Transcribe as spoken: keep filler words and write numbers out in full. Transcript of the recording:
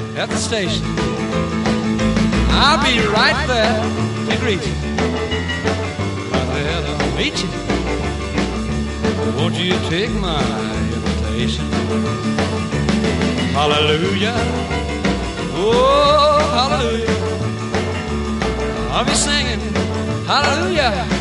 at the station. I'll be right there to greet you. Right there to meet you. Won't you take my invitation? Hallelujah. Oh, hallelujah. I'll be singing hallelujah.